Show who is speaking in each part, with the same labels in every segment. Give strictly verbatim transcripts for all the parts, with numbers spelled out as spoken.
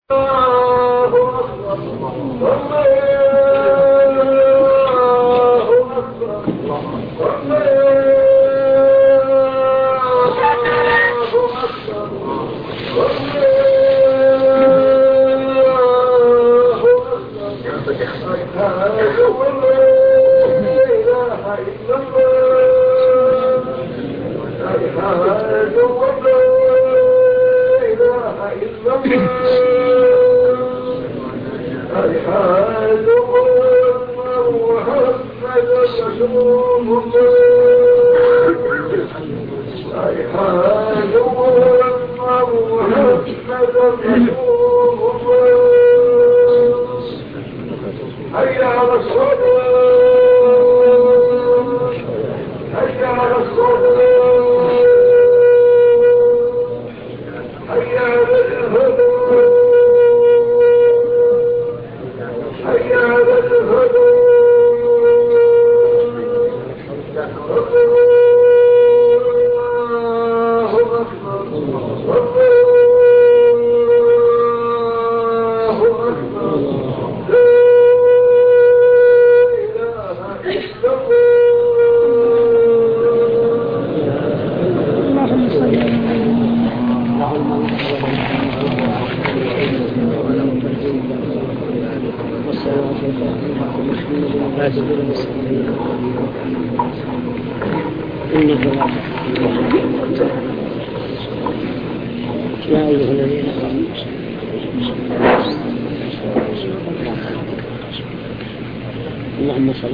Speaker 1: اللهم صل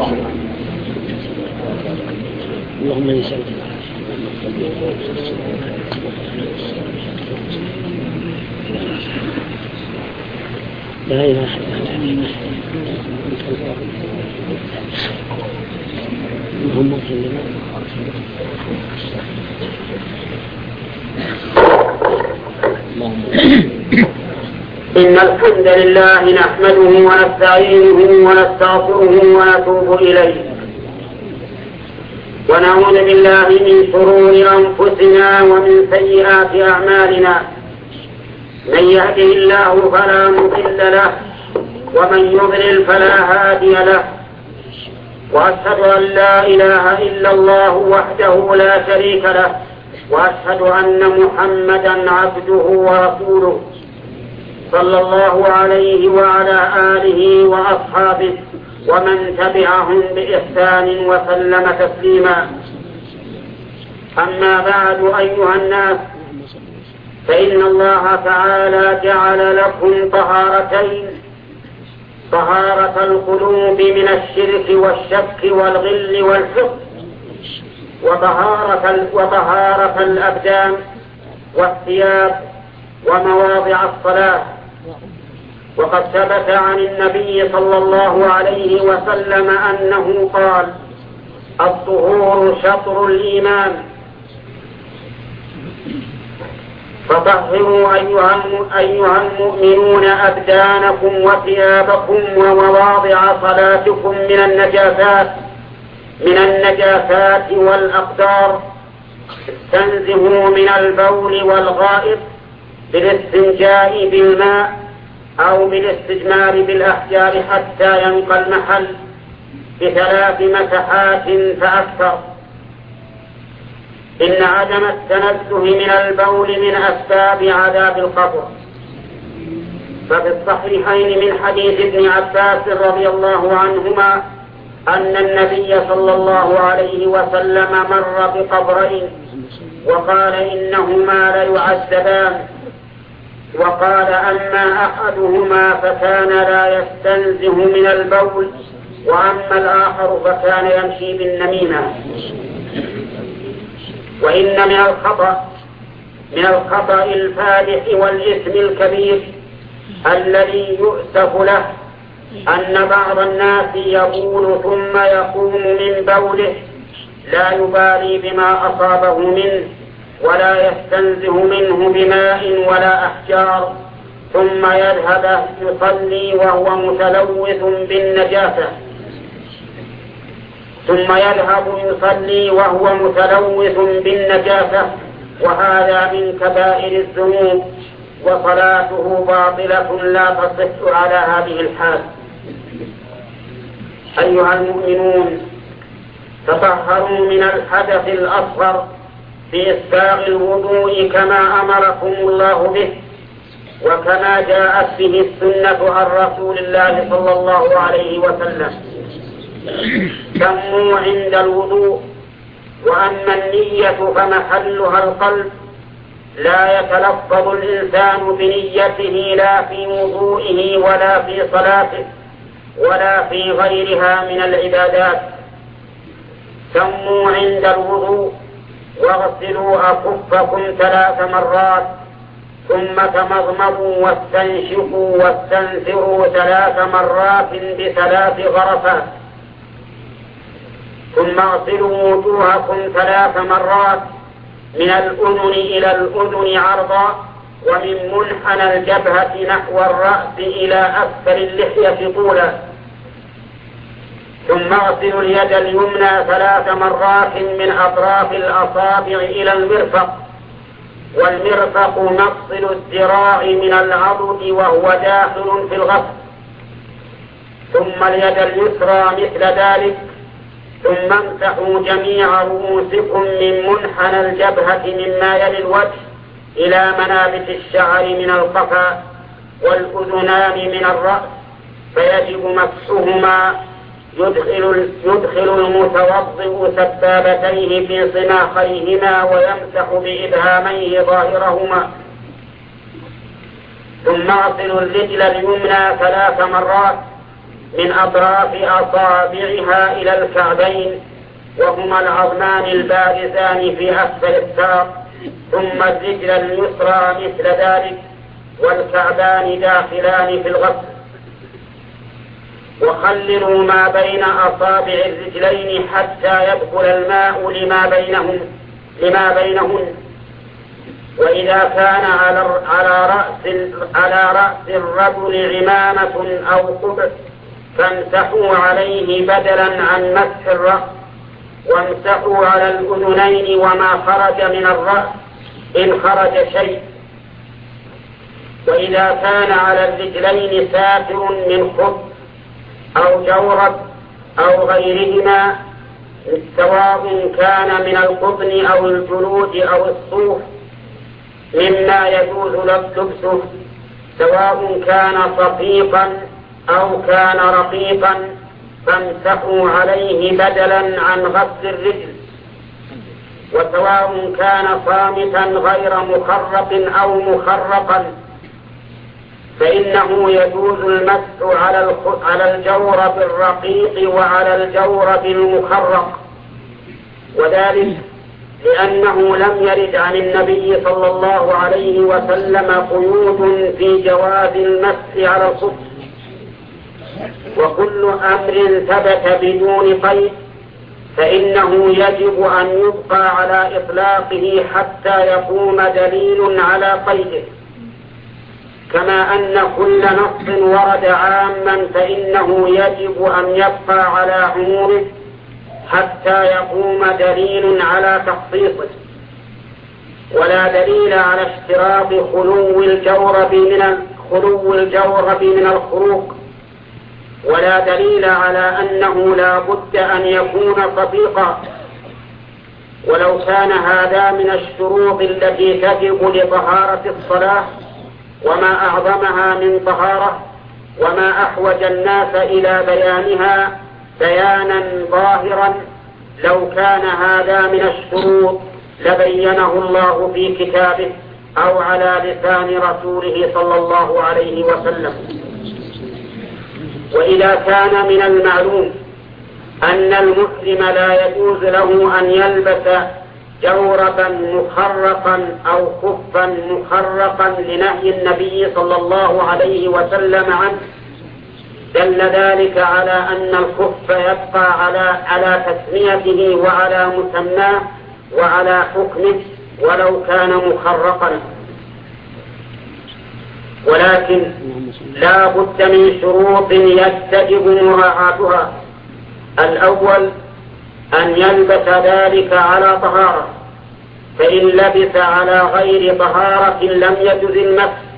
Speaker 1: اللهم يسلم لا إله إلا الله اللهم صل
Speaker 2: إن الحمد لله نحمده ونستعينه ونستغفره ونتوب إليه ونعوذ بالله من شرور أنفسنا ومن سيئات أعمالنا من يهده الله فلا مضل له ومن يضلل فلا هادي له وأشهد أن لا إله إلا الله وحده لا شريك له وأشهد أن محمدا عبده ورسوله صلى الله عليه وعلى آله وأصحابه ومن تبعهم بإحسان وسلم تسليما. أما بعد أيها الناس، فإن الله تعالى جعل لكم طهارتين: طهارة القلوب من الشرك والشك والغل والحقد، وطهارة, وطهارة الأبدان والثياب ومواضع الصلاة. وقد ثبت عن النبي صلى الله عليه وسلم أنه قال: الطهور شطر الإيمان. فطهروا أيها المؤمنون أبدانكم وثيابكم ومواضع صلاتكم من النجاسات من النجاسات والأقدار. استنزهوا من البول والغائط بالاستنجاء بالماء أو بالاستجمار بالأحجار حتى ينقى المحل بثلاث مسحات فأكثر. إن عدم التنزه من البول من أسباب عذاب القبر. ففي الصحيحين من حديث ابن عباس رضي الله عنهما أن النبي صلى الله عليه وسلم مر بقبرين وقال: إنهما ليعذبان. وقال: أما أحدهما فكان لا يستنزه من البول، وأما الآخر فكان يمشي بالنميمة. وإن من الخطأ من الخطأ الفادح والإثم الكبير الذي يؤسف له أن بعض الناس يبول ثم يقوم من بوله لا يبالي بما أصابه منه ولا يستنزه منه بماء ولا أحجار، ثم يذهب يصلي وهو متلوث بالنجاسة ثم يذهب يصلي وهو متلوث بالنجاسة وهذا من كبائر الذنوب وصلاته باطلة لا تصح على هذه الحال. أيها المؤمنون، تطهروا من الحدث الأصغر بإسباغ الوضوء كما أمركم الله به، وكما جاءت به السنة عن رسول الله صلى الله عليه وسلم. سموا عند الوضوء، وأما النية فمحلها القلب، لا يتلفظ الإنسان بنيته لا في وضوئه ولا في صلاته ولا في غيرها من العبادات. سموا عند الوضوء واغسلوا أكفكم ثلاث مرات، ثم تمضمضوا واستنشقوا واستنثروا ثلاث مرات بثلاث غرفات، ثم اغسلوا وجوهكم ثلاث مرات من الأذن إلى الأذن عرضا، ومن منحنى الجبهة نحو الرأس إلى أسفل اللحية طولا. ثم اغسلوا اليد اليمنى ثلاث مرات من أطراف الأصابع إلى المرفق، والمرفق مفصل الذراع من العضد وهو داخل في الغسل. ثم اليد اليسرى مثل ذلك. ثم امسحوا جميع رؤوسكم من منحنى الجبهة مما يلي الوجه إلى منابت الشعر من القفا والأذنان من الرأس، فيجب مسحهما. يدخل, يدخل المتوضئ سبابتيه في صناخيهما ويمسح بإبهاميه ظاهرهما. ثم اغسلوا الرجل اليمنى ثلاث مرات من أطراف أصابعها إلى الكعبين، وهما العظمان البارزان في أسفل الساق. ثم الرجل اليسرى مثل ذلك، والكعبان داخلان في الغسل. وخللوا ما بين أصابع الرجلين حتى يدخل الماء لما بينهم لما بينهن. وإذا كان على على رأس على رأس الرجل عمامة أو قبع فامسحوا عليه بدلا عن مسح الرأس، وامسحوا على الأذنين وما خرج من الرأس إن خرج شيء. وإذا كان على الرجلين ساتر من خف أو جورب أو غيرهما، سواء كان من القطن أو الجلود أو الصوف مما يجوز لبسه، سواء كان صفيقا أو كان رقيقا، فامسحوا عليه بدلا عن غسل الرجل. وسواء كان صامتا غير مخرق أو مخرقا، فإنه يجوز المسح على على الجورب الرقيق وعلى الجورب المخرق، وذلك لأنه لم يرد عن النبي صلى الله عليه وسلم قيود في جواز المسح على الخف. وكل أمر ثبت بدون قيد فإنه يجب أن يبقى على إطلاقه حتى يقوم دليل على قيده، كما أن كل نص ورد عاما فإنه يجب أن يبقى على عمومه حتى يقوم دليل على تخصيصه. ولا دليل على اشتراط خلو الجورب من خلو الجورب من الخروق، ولا دليل على أنه لا بد أن يكون صفيقا. ولو كان هذا من الشروط التي تجب لطهارة الصلاة، وما أعظمها من طهارة، وما أحوج الناس إلى بيانها بيانا ظاهرا، لو كان هذا من الشروط لبينه الله في كتابه أو على لسان رسوله صلى الله عليه وسلم. وإذا كان من المعلوم أن المسلم لا يجوز له أن يلبس جوربا مخرقا أو خفا مخرقا لنهي النبي صلى الله عليه وسلم عنه، دل ذلك على أن الخف يبقى على على تسميته وعلى مسماه وعلى حكمه ولو كان مخرقا. ولكن لا بد من شروط يجب مراعاتها. الأول أن يلبس ذلك على طهارة، فإن لبس على غير طهارة لم يجز المسح،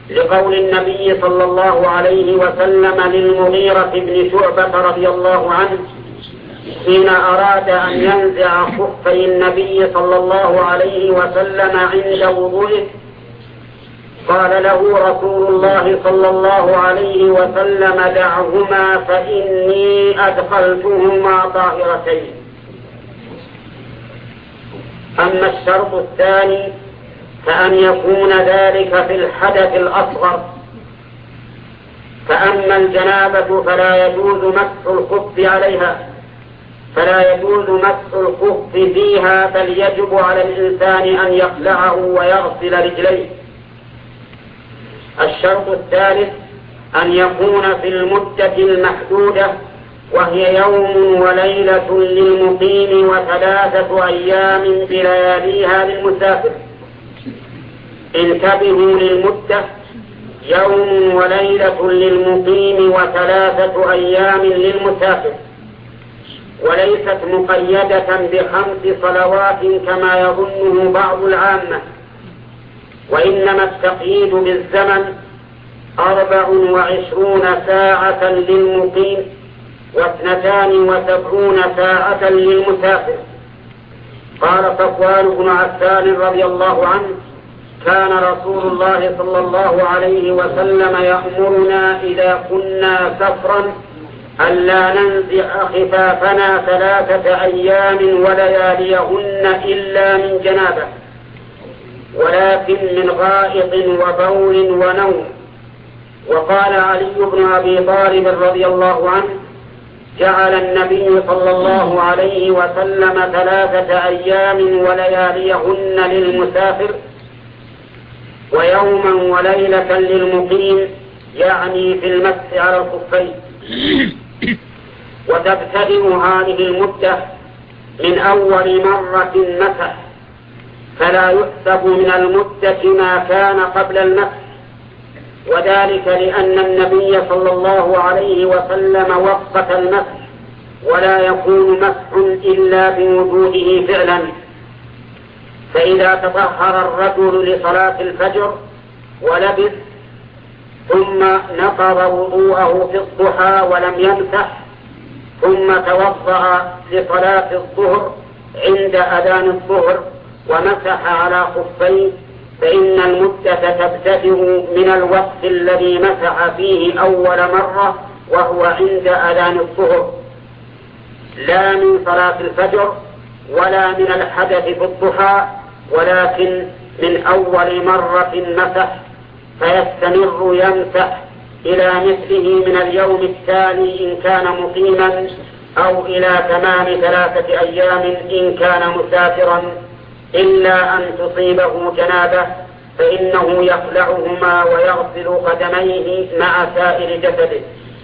Speaker 2: لقول النبي صلى الله عليه وسلم للمغيرة بن شعبة رضي الله عنه حين أراد أن ينزع خفي النبي صلى الله عليه وسلم عند وضوئه، قال له رسول الله صلى الله عليه وسلم: دعهما فإني أدخلتهما طاهرتين. أما الشرط الثاني فأن يكون ذلك في الحدث الأصغر، فأما الجنابة فلا يجوز مسح الخف عليها فلا يجوز مسح الخف فيها، بل يجب على الإنسان أن يخلعه ويغسل رجليه. الشرط الثالث أن يكون في المدة المحدودة، وهي يوم وليلة للمقيم وثلاثة أيام بلياليها للمسافر. انتبهوا للمدة: يوم وليلة للمقيم وثلاثة أيام للمسافر، وليست مقيدة بخمس صلوات كما يظنه بعض العامة، وإنما التقييد بالزمن أربع وعشرون ساعة للمقيم واثنتان وسبعون ساعة للمسافر. قال صفوان بن عفان رضي الله عنه: كان رسول الله صلى الله عليه وسلم يأمرنا إذا كنا سفرا ألا ننزع خفافنا ثلاثة أيام ولياليهن إلا من جنابة، ولكن من غائط وبول ونوم. وقال علي بن أبي طالب رضي الله عنه: جعل النبي صلى الله عليه وسلم ثلاثة أيام ولياليهن للمسافر ويوما وليلة للمقيم، يعني في المسح على الخفين. وتبتدئ هذه المدة من أول مرة مسح، فلا يحسب من المدة ما كان قبل المسح، وذلك لأن النبي صلى الله عليه وسلم وقت المسح، ولا يكون مسح إلا بوجوده فعلا. فإذا تطهر الرجل لصلاة الفجر ولبث ثم نقض وضوءه في الضحى ولم يمسح، ثم توضأ لصلاة الظهر عند أذان الظهر ومسح على خفين، فإن المدة تبتدئ من الوقت الذي مسح فيه أول مرة وهو عند أذان الظهر، لا من صلاة الفجر ولا من الحدث في الضحى، ولكن من أول مرة مسح، فيستمر يمسح إلى مثله من اليوم التالي إن كان مقيما، أو إلى تمام ثلاثة أيام إن كان مسافرا، إلا أن تصيبه جنابة فإنه يخلعهما ويغسل قدميه مع سائر جسده.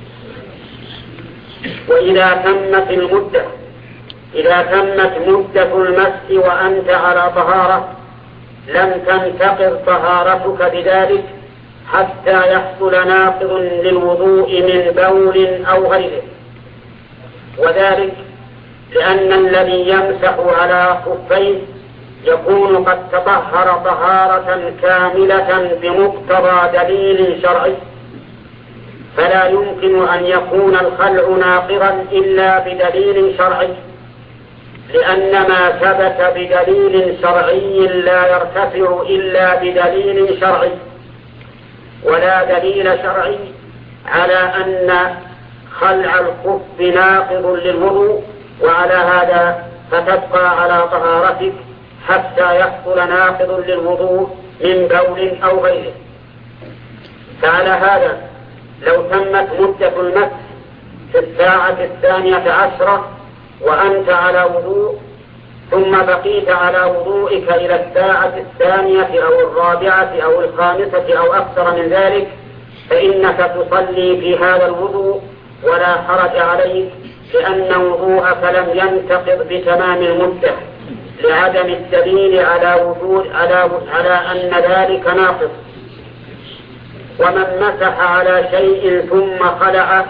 Speaker 2: وإذا تمت المدة إذا تمت مدة المسح وأنت على طهارة لم تنتقض طهارتك بذلك حتى يحصل ناقض للوضوء من بول أو غيره، وذلك لأن الذي يمسح على خفين يكون قد تطهر طهارة كاملة بمقتضى دليل شرعي، فلا يمكن أن يكون الخلع ناقضا إلا بدليل شرعي، لأن ما ثبت بدليل شرعي لا يرتفع إلا بدليل شرعي، ولا دليل شرعي على أن خلع الخف ناقض للوضوء، وعلى هذا فتبقى على طهارتك حتى يحصل ناقض للوضوء من بول أو غيره. فعلى هذا لو تمت مدة المسح في الساعة الثانية عشرة وأنت على وضوء، ثم بقيت على وضوئك إلى الساعة الثانية أو الرابعة أو الخامسة أو أكثر من ذلك، فإنك تصلي في هذا الوضوء ولا حرج عليك، لأن وضوءك لم ينتقض بتمام المدة، لعدم الدليل على وجود على على أن ذلك ناقص. ومن مسح على شيء ثم خلعه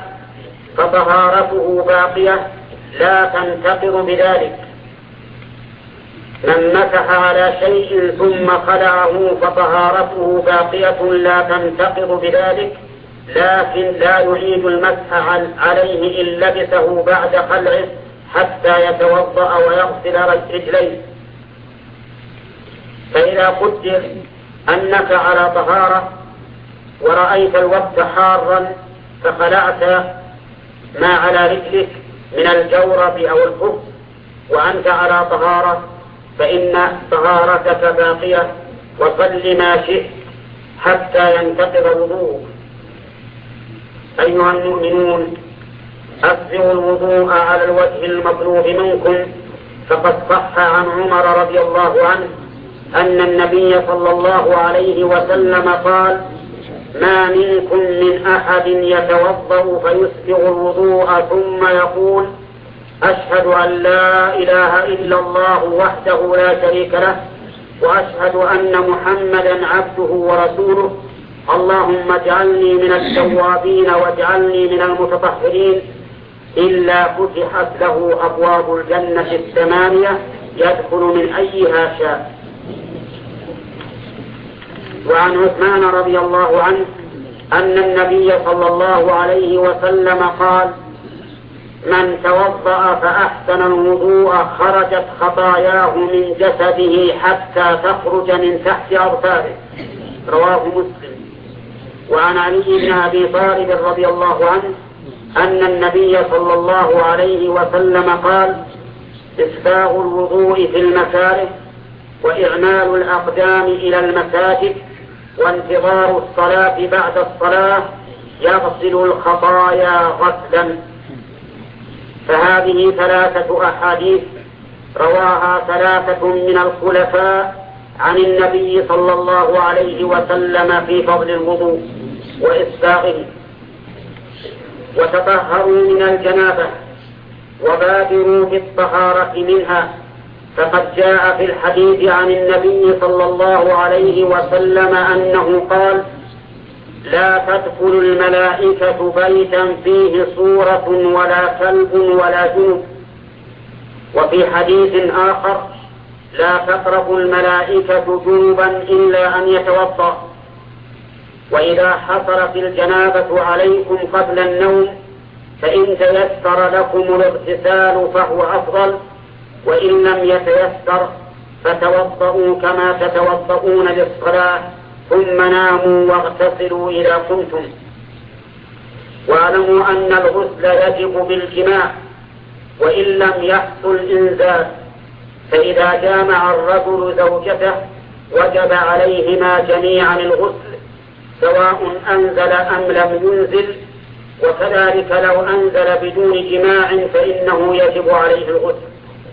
Speaker 2: فطهارته باقية لا تنتقض بذلك. من مسح على شيء ثم خلعه فطهارته باقية لا تنتقض بذلك، لكن لا يعيد المسح عليه إن لبسه بعد خلعه حتى يتوضأ ويغسل رجليه. فإذا قدر أنك على طهارة ورأيت الوقت حارا فخلعت ما على رجلك من الجورب أو الخف وأنت على طهارة، فإن طهارتك باقية، وصل ما شئت حتى ينتقض الوضوء. أيها المؤمنون، أسبغوا الوضوء على الوجه المطلوب منكم، فقد صح عن عمر رضي الله عنه أن النبي صلى الله عليه وسلم قال: ما منكم من أحد يتوضأ فيسبغ الوضوء ثم يقول: أشهد أن لا إله إلا الله وحده لا شريك له، وأشهد أن محمدا عبده ورسوله، اللهم اجعلني من التوابين واجعلني من المتطهرين، إلا فتحت له أبواب الجنة الثمانية يدخل من أيها شاء. وعن عثمان رضي الله عنه أن النبي صلى الله عليه وسلم قال: من توضأ فأحسن الوضوء خرجت خطاياه من جسده حتى تخرج من تحت أظفاره، رواه مسلم. وعن علي بن أبي طالب رضي الله عنه أن النبي صلى الله عليه وسلم قال: إسباغ الوضوء في المكاره، وإعمال الأقدام إلى المساجد، وانتظار الصلاة بعد الصلاة يغسل الخطايا غسلا. فهذه ثلاثة أحاديث رواها ثلاثة من الخلفاء عن النبي صلى الله عليه وسلم في فضل الوضوء وإسباغه. وتطهروا من الجنابة وبادروا بالطهارة منها، فقد جاء في الحديث عن النبي صلى الله عليه وسلم أنه قال: لا تدخل الملائكة بيتا فيه صورة ولا كلب ولا جنب. وفي حديث آخر: لا تقرب الملائكة جنبا إلا أن يتوضأ. وإذا حصلت الجنابة عليكم قبل النوم فإن تيسر لكم الاغتسال فهو أفضل، وإن لم يتيسر فتوضؤوا كما تتوضؤون للصلاة، ثم ناموا واغتسلوا إذا كنتم. واعلموا أن الغسل يجب بالجماع وإن لم يحصل إنزال، فإذا جامع الرجل زوجته وجب عليهما جميعا الغسل سواء أنزل أم لم ينزل، وكذلك لو أنزل بدون جماع فإنه يجب عليه الغسل.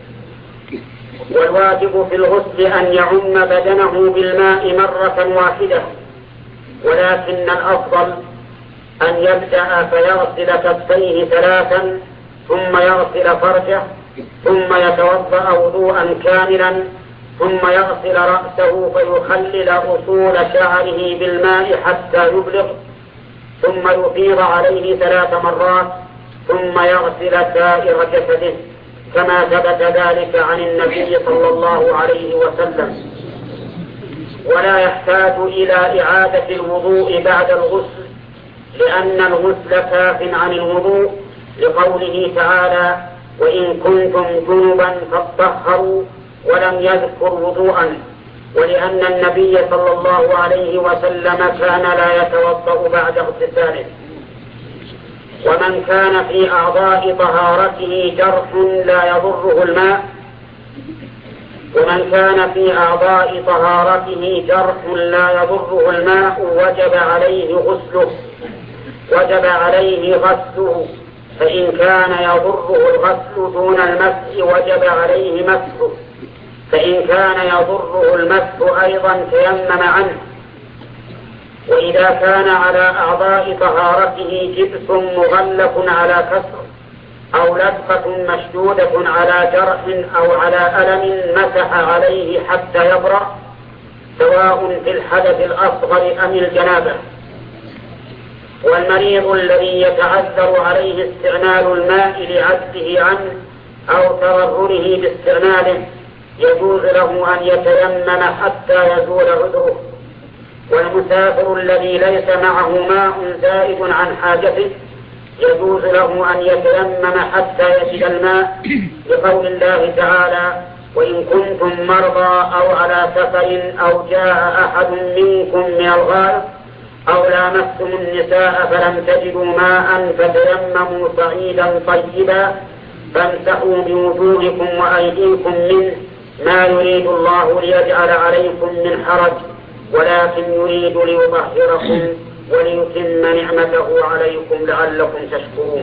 Speaker 2: والواجب في الغسل أن يعم بدنه بالماء مرة واحدة، ولكن الأفضل أن يبدأ فيغسل كفيه ثلاثا ثم يغسل فرجه ثم يتوضأ وضوءا كاملا ثم يغسل رأسه فيخلل أصول شعره بالماء حتى يبلغ، ثم يفيض عليه ثلاث مرات ثم يغسل سائر جسده كما ثبت ذلك عن النبي صلى الله عليه وسلم. ولا يحتاج إلى إعادة الوضوء بعد الغسل، لأن الغسل كاف عن الوضوء، لقوله تعالى: وإن كنتم جنبا فاطهروا، ولم يذكر وضوءا، ولأن النبي صلى الله عليه وسلم كان لا يتوضأ بعد اغتساله. ومن كان في أعضاء طهارته جرح لا يضره الماء ومن كان في أعضاء طهارته جرح لا يضره الماء وجب عليه غسله وجب عليه غسله فإن كان يضره الغسل دون المسح وجب عليه مسحه، فإن كان يضره المسح أيضا تيمم عنه. وإذا كان على أعضاء طهارته جبس مغلف على كسر أو لدغة مشدودة على جرح أو على ألم مسح عليه حتى يبرأ، سواء في الحدث الأصغر أم الجنابة. والمريض الذي يتعذر عليه استعمال الماء لعجزه عنه أو تضرره باستعماله يجوز له أن يتيمم حتى يزول عذره. والمسافر الذي ليس معه ماء زائد عن حاجته يجوز له أن يتيمم حتى يجد الماء، لقول الله تعالى: وإن كنتم مرضى أو على سفر أو جاء أحد منكم من الغائط أو لامستم النساء فلم تجدوا ماء فتيمموا صعيدا طيبا فامسحوا بوجوهكم وأيديكم منه، ما يريد الله ليجعل عليكم من حرج ولكن يريد ليطهركم وليتم نعمته عليكم لعلكم تشكرون.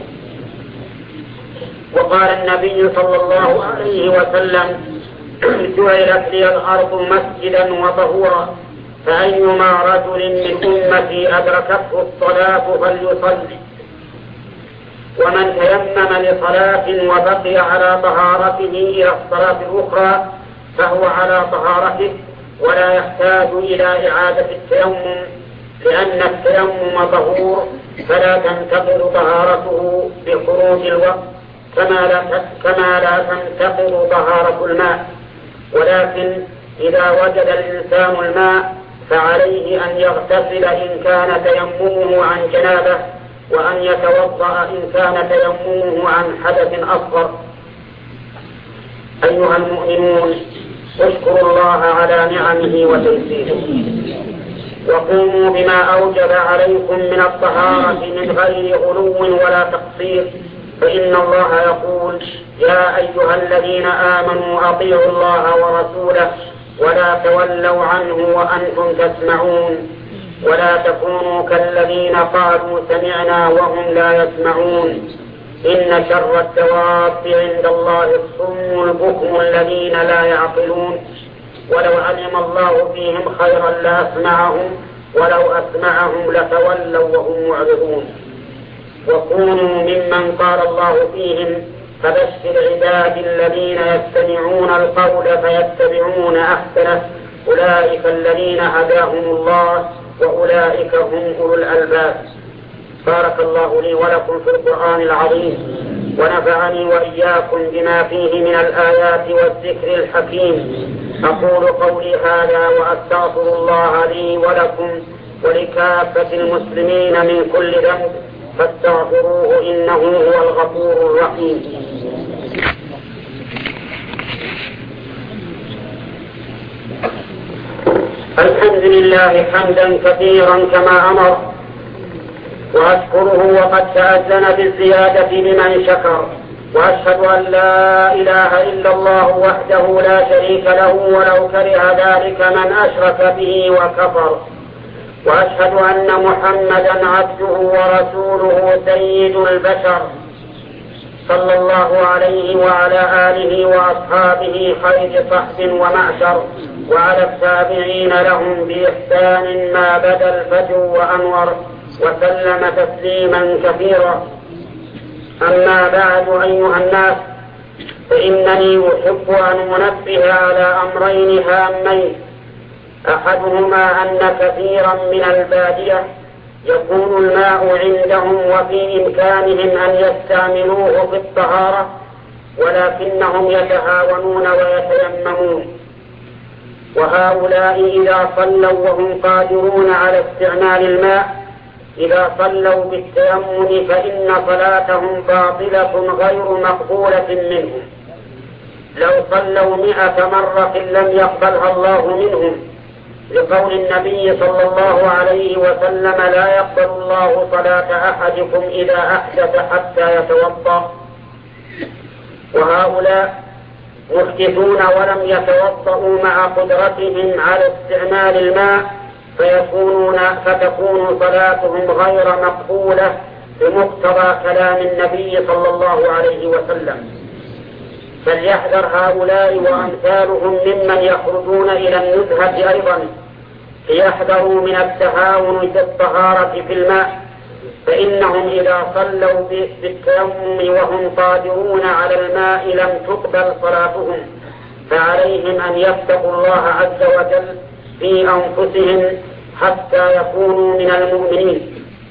Speaker 2: وقال النبي صلى الله عليه وسلم: جعلت لي الأرض مسجدا وطهورا، فأيما رجل من أمتي أدركته الصلاة فليصلي. ومن تيمم لصلاة وبقي على طهارته إلى الصلاة الأخرى فهو على طهارته ولا يحتاج إلى إعادة التيمم، لأن التيمم طهور فلا تنتقض طهارته بخروج الوقت كما لا كما لا تنتقض طهارة الماء. ولكن إذا وجد الإنسان الماء فعليه أن يغتسل إن كان تيممه عن جنابه، وأن يتوضأ إن كان تيممه عن حدث أصغر. أيها المؤمنون، اشكروا الله على نعمه وتيسيره، وقوموا بما أوجب عليكم من الطهارة من غير غلو ولا تقصير، فإن الله يقول: يا أيها الذين آمنوا أطيعوا الله ورسوله ولا تولوا عنه وأنتم تسمعون، ولا تكونوا كالذين قالوا سمعنا وهم لا يسمعون، إن شر الدواب عند الله الصم البكم الذين لا يعقلون، ولو علم الله فيهم خيرا لأسمعهم ولو أسمعهم لتولوا وهم معرضون. وكونوا ممن قال الله فيهم: فبشر عبادي الذين يستمعون القول فيتبعون أحسنه، أولئك الذين هداهم الله وأولئك هم أولو الألباب. بارك الله لي ولكم في القرآن العظيم، ونفعني وإياكم بما فيه من الآيات والذكر الحكيم. أقول قولي هذا وأستغفر الله لي ولكم ولكافة المسلمين من كل ذنب، فاستغفروه إنه هو الغفور الرحيم. الحمد لله حمدا كثيرا كما أمر، وأشكره وقد تأذن بالزيادة لمن شكر، وأشهد أن لا إله إلا الله وحده لا شريك له ولو كره ذلك من أشرك به وكفر، وأشهد أن محمدا عبده ورسوله سيد البشر صلى الله عليه وعلى آله وأصحابه خير صحب ومعشر، وعلى التابعين لهم بإحسان ما بدا الفجر وأنور، وسلم تسليما كثيرا. أما بعد، أيها الناس، فإنني أحب أن أنبه على أمرين هامين. أحدهما أن كثيرا من البادية يكون الماء عندهم وفي إمكانهم أن يستعملوه في الطهارة، ولكنهم يتهاونون ويتيممون، وهؤلاء إذا صلوا وهم قادرون على استعمال الماء، إذا صلوا بالتيمم فإن صلاتهم باطلة غير مقبولة منهم. لو صلوا مئة مرة لم يقبلها الله منهم، لقول النبي صلى الله عليه وسلم: لا يقبل الله صلاة أحدكم إذا أحدث حتى يتوضأ. وهؤلاء محدثون ولم يتوضأوا مع قدرتهم على استعمال الماء، فيكونون فتكون صلاتهم غير مقبولة بمقتضى كلام النبي صلى الله عليه وسلم. فليحذر هؤلاء وأمثالهم ممن يخرجون إلى النزهة أيضا، ليحذروا من التهاون بالطهارة في الماء، فإنهم إذا صلوا بالتيمم وهم قادرون على الماء لم تقبل صلاتهم، فعليهم أن يتقوا الله عز وجل في أنفسهم حتى يكونوا من المؤمنين.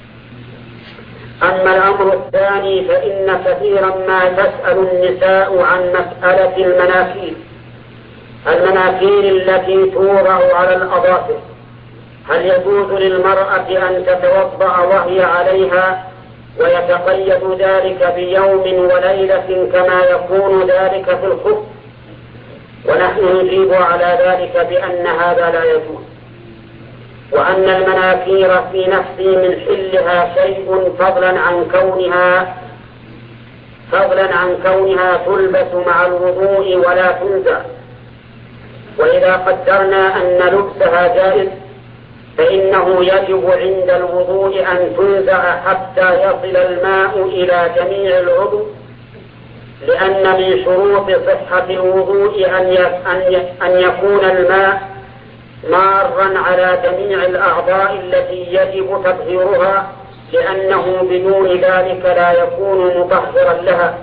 Speaker 2: أما الأمر الثاني فإن كثيرا ما تسأل النساء عن مسألة المناكير، المناكير التي توضع على الأظافر، هل يجوز للمرأة أن تتوضأ وهي عليها ويتقيد ذلك بيوم وليلة كما يكون ذلك في الخف؟ ونحن نجيب على ذلك بأن هذا لا يجوز، وأن المناكير في نفسه من حلها شيء فضلا عن كونها فضلا عن كونها تلبس مع الوضوء ولا تنزع. وإذا قدرنا أن لبسها جائز فإنه يجب عند الوضوء أن تنزع حتى يصل الماء إلى جميع العضو، لأن من شروط صحة الوضوء أن يكون الماء مارا على جميع الأعضاء التي يجب تطهيرها، لأنه بدون ذلك لا يكون مطهرا لها.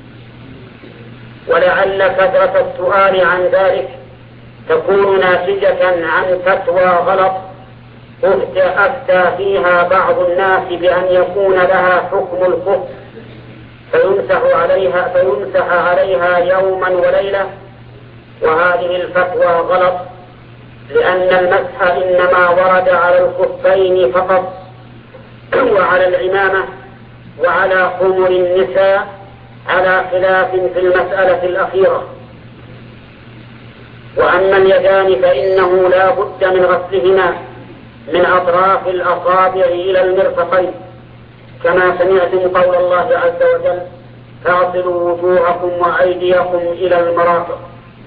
Speaker 2: ولعل كثرة السؤال عن ذلك تكون ناتجة عن فتوى غلط أفتى فيها بعض الناس بأن يكون لها حكم الخف فيمسح عليها, فيمسح عليها يوما وليلة، وهذه الفتوى غلط، لأن المسح إنما ورد على الخفين فقط وعلى العمامة وعلى خمر النساء على خلاف في المسألة الأخيرة. وأما اليدان فإنه لا بد من غسلهما من أطراف الأصابع إلى المرفقين، كما سمعتم قول الله عز وجل: فاغسلوا وجوهكم وأيديكم إلى المرافق.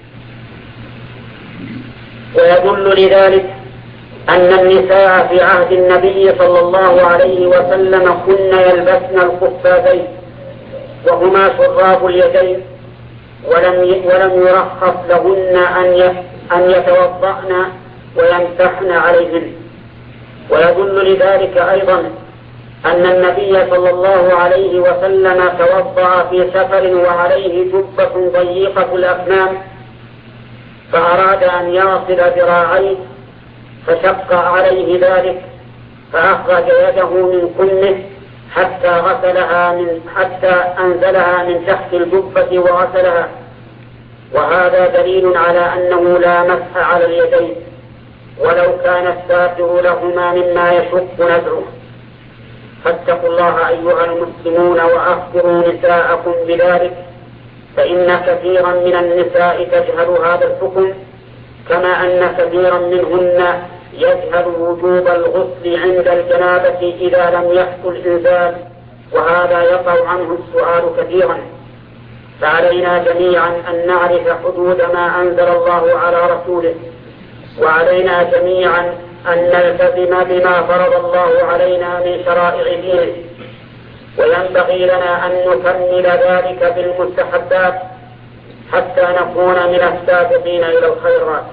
Speaker 2: ويدل لذلك أن النساء في عهد النبي صلى الله عليه وسلم كن يلبسن الخفازين وهما شراب اليدين، ولم ولم يرخص لهن أن يتوضأن ويمسحن عليهن. ويدل لذلك أيضا أن النبي صلى الله عليه وسلم توضأ في سفر وعليه جبة ضيقة الأكمام، فأراد أن يغسل ذراعيه فشق عليه ذلك، فأخرج يده من كمه حتى غسلها من حتى أنزلها من تحت الجبة وغسلها، وهذا دليل على أنه لا مسح على اليدين ولو كان الساتر لهما مما يشق نزعه. فاتقوا الله أيها المسلمون وأخبروا نساءكم بذلك، فإن كثيرا من النساء تجهل هذا الحكم، كما أن كثيرا منهن يجهل وجوب الغسل عند الجنابة إذا لم يحصل إنزال، وهذا يقع عنه السؤال كثيرا. فعلينا جميعا أن نعرف حدود ما أنزل الله على رسوله، وعلينا جميعا أن نلتزم بما فرض الله علينا من شرائع دينه، وينبغي لنا أن نكمل ذلك بالمستحبات حتى نكون من السابقين إلى الخيرات.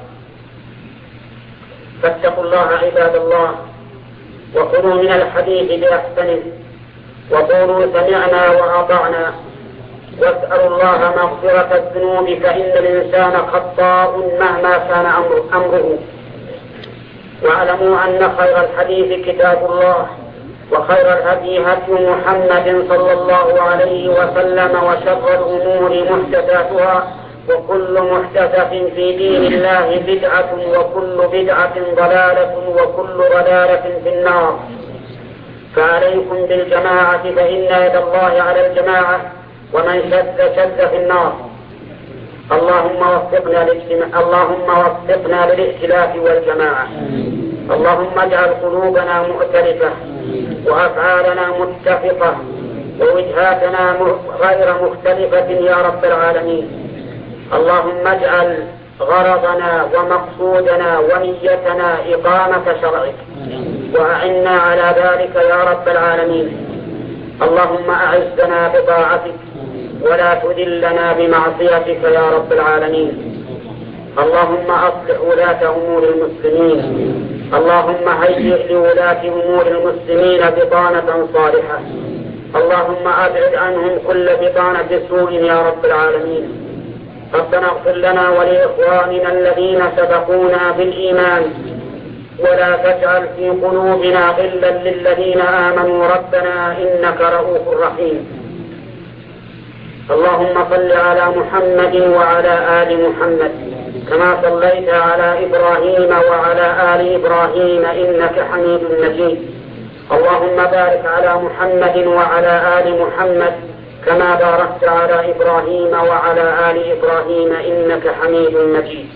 Speaker 2: فاتقوا الله عباد الله، وخذوا من الحديث بأحسنه، وقولوا سمعنا وأطعنا، واسألوا الله مغفرة الذنوب، فإن الإنسان خطاء مهما كان أمره. واعلموا أن خير الحديث كتاب الله، وخير الهدي هدي محمد صلى الله عليه وسلم، وشر الأمور محدثاتها، وكل محدثة في دين الله بدعة، وكل بدعة ضلالة، وكل ضلالة في النار. فعليكم بالجماعة، فإن يد الله على الجماعة، ومن شد شد في النار. اللهم وفقنا للاجتماع، اللهم وفقنا للائتلاف والجماعة. اللهم اجعل قلوبنا مؤتلفة، وأفعالنا متفقة، ووجهاتنا غير مختلفة يا رب العالمين. اللهم اجعل غرضنا ومقصودنا ونيتنا إقامة شرعك، وأعنا على ذلك يا رب العالمين. اللهم أعزنا بطاعتك، ولا تذلنا بمعصيتك يا رب العالمين. اللهم أصلح ولاة أمور المسلمين، اللهم هيئ لولاة أمور المسلمين بطانة صالحة، اللهم أبعد عنهم كل بطانة سوء يا رب العالمين. ربنا اغفر لنا ولإخواننا الذين سبقونا بالإيمان، ولا تجعل في قلوبنا غلا للذين آمنوا ربنا إنك رؤوف رحيم. اللهم صل على محمد وعلى آل محمد كما صليت على إبراهيم وعلى آل إبراهيم إنك حميد مجيد. اللهم بارك على محمد وعلى آل محمد كما باركت على إبراهيم وعلى آل إبراهيم إنك حميد مجيد.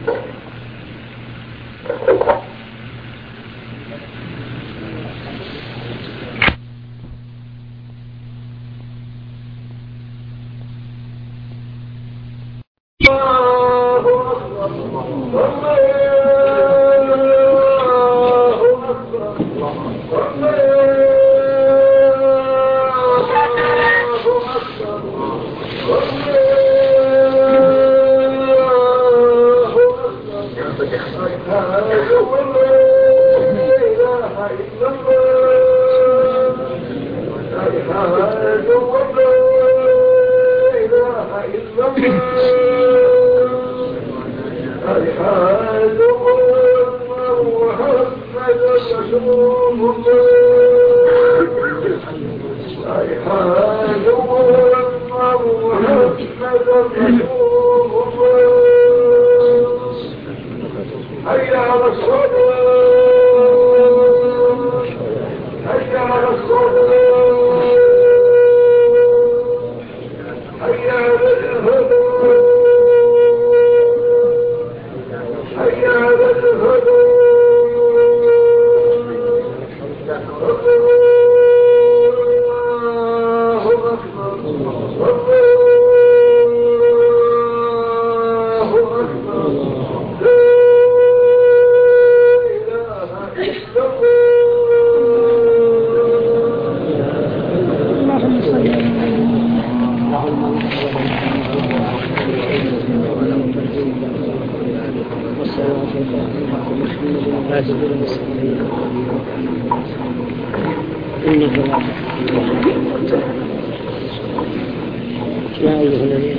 Speaker 1: يا أيها الذين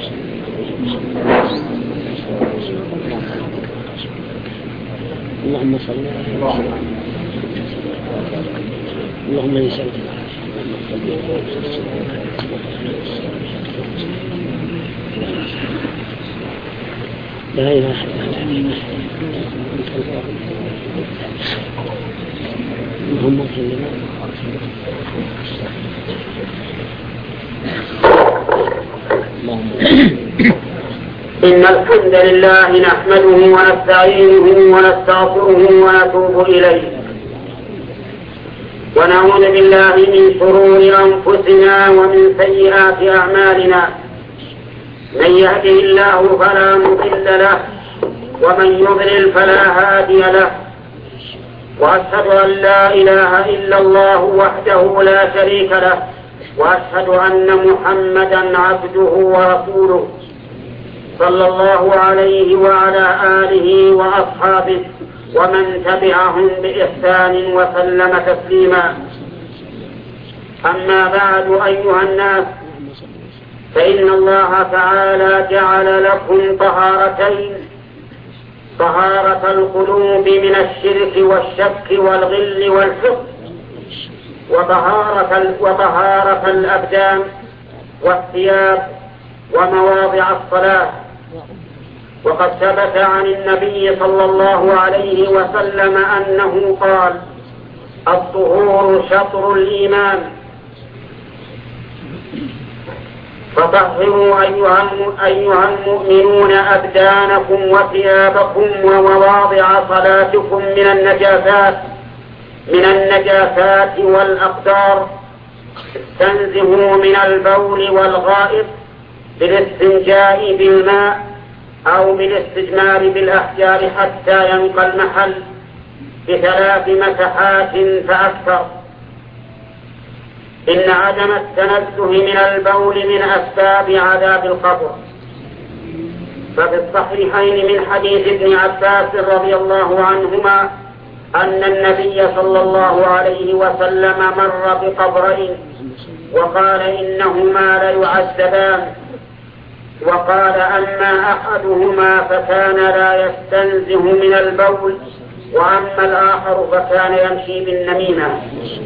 Speaker 1: اللهم صل اللهم يسلم لا إله إلا أنت اللهم صل
Speaker 2: إن الحمد لله نحمده ونستعينه ونستغفره ونتوب إليه ونعوذ بالله من شرور أنفسنا ومن سيئات أعمالنا. من يهده الله فلا مضل له ومن يضلل فلا هادي له. وأشهد أن لا إله إلا الله وحده لا شريك له وأشهد أن محمدا عبده ورسوله صلى الله عليه وعلى آله وأصحابه ومن تبعهم بإحسان وسلم تسليما. أما بعد أيها الناس، فإن الله تعالى جعل لكم طهارتين: طهارة القلوب من الشرك والشك والغل والحقد، وطهارة, وطهارة الأبدان والثياب ومواضع الصلاة. وقد ثبت عن النبي صلى الله عليه وسلم أنه قال: الطهور شطر الإيمان. فطهروا أيها المؤمنون أبدانكم وثيابكم ومواضع صلاتكم من النجاسات من النجاسات والأقدار. استنزهوا من البول والغائط بالاستنجاء بالماء أو بالاستجمار بالأحجار حتى ينقى المحل بثلاث مسحات فأكثر. إن عدم التنزه من البول من أسباب عذاب القبر. ففي الصحيحين من حديث ابن عباس رضي الله عنهما أن النبي صلى الله عليه وسلم مر بقبرين وقال: إنهما ليعذبان. وقال: أما أحدهما فكان لا يستنزه من البول، وأما الآخر فكان يمشي بالنميمة.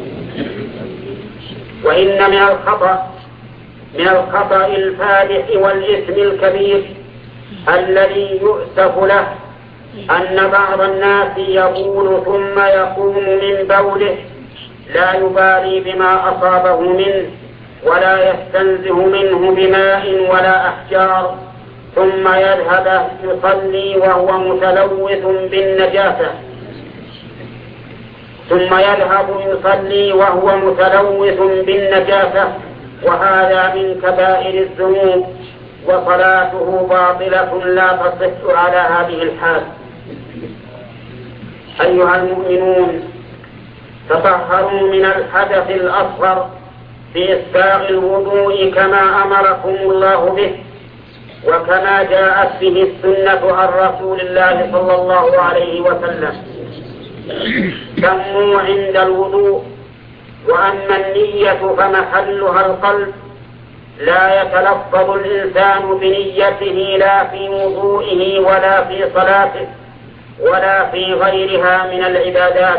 Speaker 2: وإن من الخطأ من الخطأ الفادح والإثم الكبير الذي يؤسف له أن بعض الناس يبول ثم يقوم من بوله لا يبالي بما أصابه منه ولا يستنزه منه بماء ولا أحجار، ثم يذهب يصلي وهو متلوث بالنجاسة ثم يذهب يصلي وهو متلوث بالنجاسة وهذا من كبائر الذنوب، وصلاته باطلة لا تصح على هذه الحال. أيها المؤمنون، تطهروا من الحدث الأصغر بإسباغ الوضوء كما أمركم الله به وكما جاءت به السنة عن رسول الله صلى الله عليه وسلم. سموا عند الوضوء، وأما النية فمحلها القلب، لا يتلفظ الإنسان بنيته لا في وضوئه ولا في صلاته ولا في غيرها من العبادات.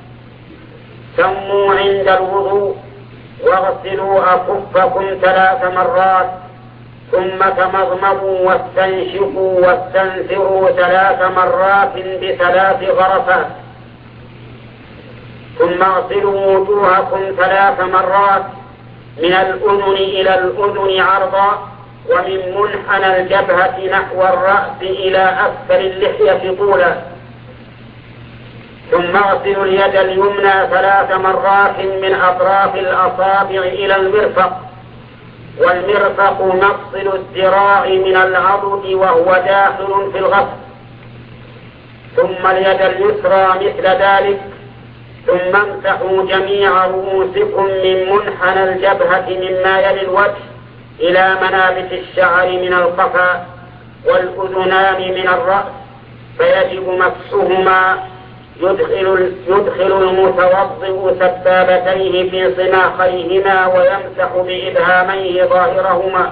Speaker 2: سموا عند الوضوء واغسلوا أكفكم ثلاث مرات ثم تمضمضوا واستنشقوا واستنثروا ثلاث مرات بثلاث غرفات، ثم اغسلوا وجوهكم ثلاث مرات من الأذن إلى الأذن عرضا ومن منحنى الجبهة نحو الرأس إلى أسفل اللحية طولا، ثم اغسلوا اليد اليمنى ثلاث مرات من أطراف الأصابع إلى المرفق، والمرفق مفصل الذراع من العضد وهو داخل في الغسل، ثم اليد اليسرى مثل ذلك، ثم امسحوا جميع رؤوسكم من منحنى الجبهة مما يلي الوجه إلى منابت الشعر من القفا والأذنان من الرأس، فيجب مسحهما. يدخل, يدخل المتوضئ سبابتيه في صناخيهما ويمسح بإبهاميه ظاهرهما،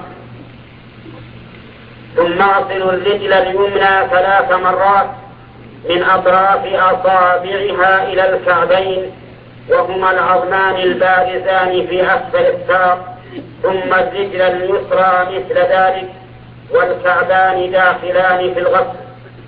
Speaker 2: ثم اغسلوا الرجل اليمنى ثلاث مرات من أطراف أصابعها إلى الكعبين وهما العظمان البارزان في أسفل الساق، ثم الرجل اليسرى مثل ذلك، والكعبان داخلان في الغسل.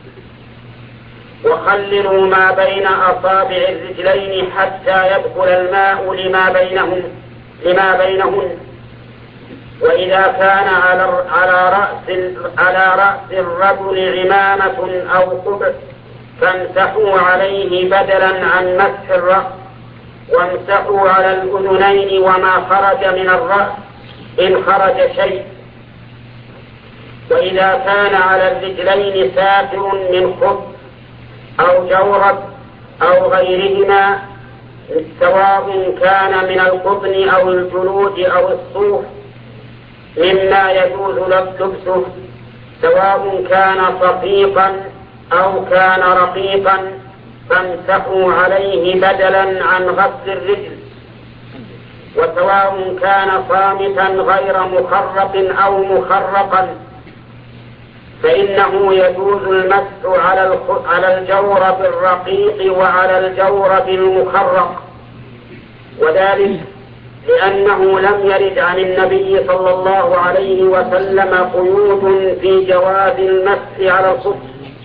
Speaker 2: وخللوا ما بين أصابع الرجلين حتى يدخل الماء لما بينهم لما بينهن. وإذا كان على على رأس على رأس الرجل عمامة أو قبع فامسحوا عليه بدلا عن مسح الرأس، وامسحوا على الأذنين وما خرج من الرأس إن خرج شيء. وإذا كان على الرجلين ساتر من خف أو جورب أو غيرهما سواء كان من القطن أو الجلود أو الصوف مما يجوز لبسه، سواء كان صفيقا أو كان رقيقا، فامسحوا عليه بدلا عن غسل الرجل. وسواء كان صامتا غير مخرق أو مخرقا فإنه يجوز المسح على على الجورب الرقيق وعلى الجورب المخرق، وذلك لأنه لم يرد عن النبي صلى الله عليه وسلم قيود في جواز المسح على الخف.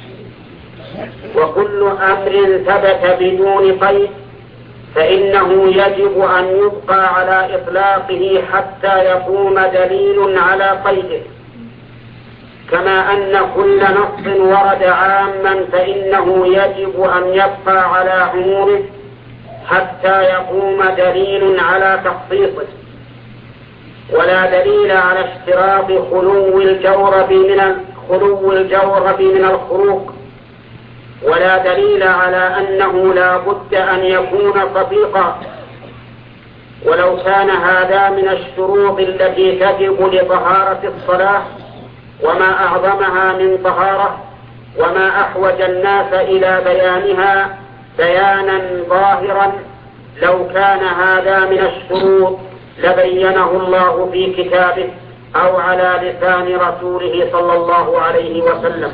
Speaker 2: وكل أمر ثبت بدون قيد فإنه يجب أن يبقى على إطلاقه حتى يقوم دليل على قيده، كما أن كل نص ورد عاما فإنه يجب أن يبقى على عمومه حتى يقوم دليل على تخصيصه. ولا دليل على اشتراط خلو الجورب من خلو الجورب من الخروق، ولا دليل على أنه لا بد أن يكون صفيقا، ولو كان هذا من الشروط التي تجب لطهارة الصلاة وما أعظمها من طهارة وما أحوج الناس إلى بيانها بيانا ظاهرا، لو كان هذا من الشروط لبينه الله في كتابه أو على لسان رسوله صلى الله عليه وسلم.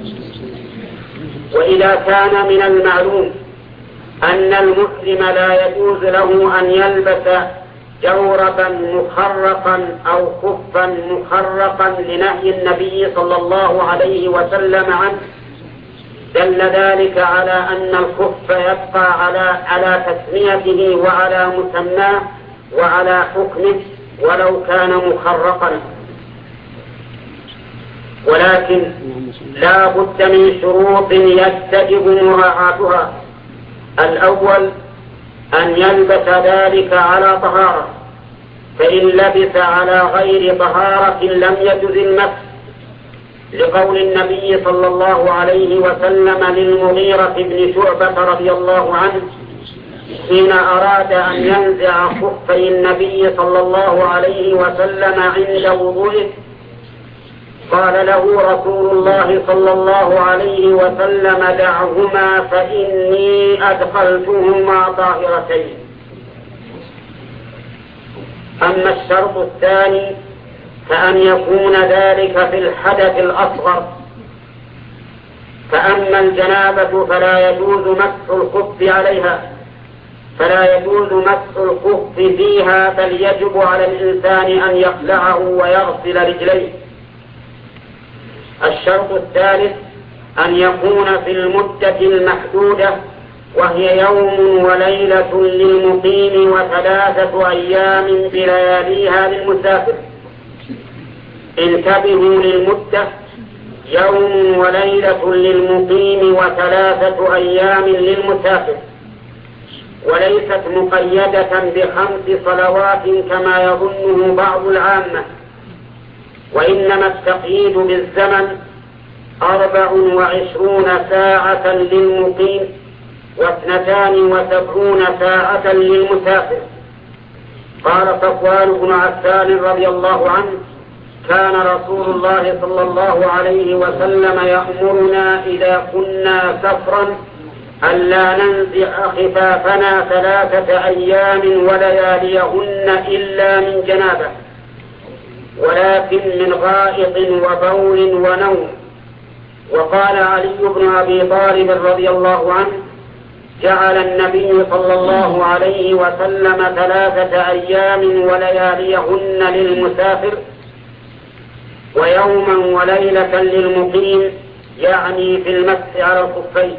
Speaker 2: وإذا كان من المعلوم أن المسلم لا يجوز له أن يلبس جوربا مخرقا أو خفا مخرقا لنهي النبي صلى الله عليه وسلم عنه، دل ذلك على أن الخف يبقى على على تسميته وعلى مسماه وعلى حكمه ولو كان مخرقا. ولكن لا بد من شروط يجتهد مراعاتها. الأول أن يلبس ذلك على طهارة، فإن لبس على غير طهارة لم يجز المسح، لقول النبي صلى الله عليه وسلم للمغيرة بن شعبة رضي الله عنه حين أراد أن ينزع خفي النبي صلى الله عليه وسلم عند وضوئه، قال له رسول الله صلى الله عليه وسلم: دعهما فإني أدخلتهما طاهرتين. أما الشرط الثاني فأن يكون ذلك في الحدث الأصغر، فأما الجنابة فلا يجوز مسح الخف عليها، فلا يجوز مسح الخف فيها، بل يجب على الإنسان أن يخلعه ويغسل رجليه. الشرط الثالث أن يكون في المدة المحدودة، وهي يوم وليلة للمقيم وثلاثة أيام بلياليها للمسافر. انتبهوا للمدة: يوم وليلة للمقيم وثلاثة أيام للمسافر، وليست مقيدة بخمس صلوات كما يظنه بعض العامة، وإنما التقييد بالزمن أربع وعشرون ساعة للمقيم واثنتان وسبعون ساعة للمسافر. قال صفوان بن عسال رضي الله عنه: كان رسول الله صلى الله عليه وسلم يأمرنا إذا كنا سفرا ألا ننزع خفافنا ثلاثة أيام ولياليهن إلا من جنابه، ولكن من غائط وبول ونوم. وقال علي بن أبي طالب رضي الله عنه: جعل النبي صلى الله عليه وسلم ثلاثة أيام ولياليهن للمسافر ويوما وليلة للمقيم، يعني في المسح على الخفين.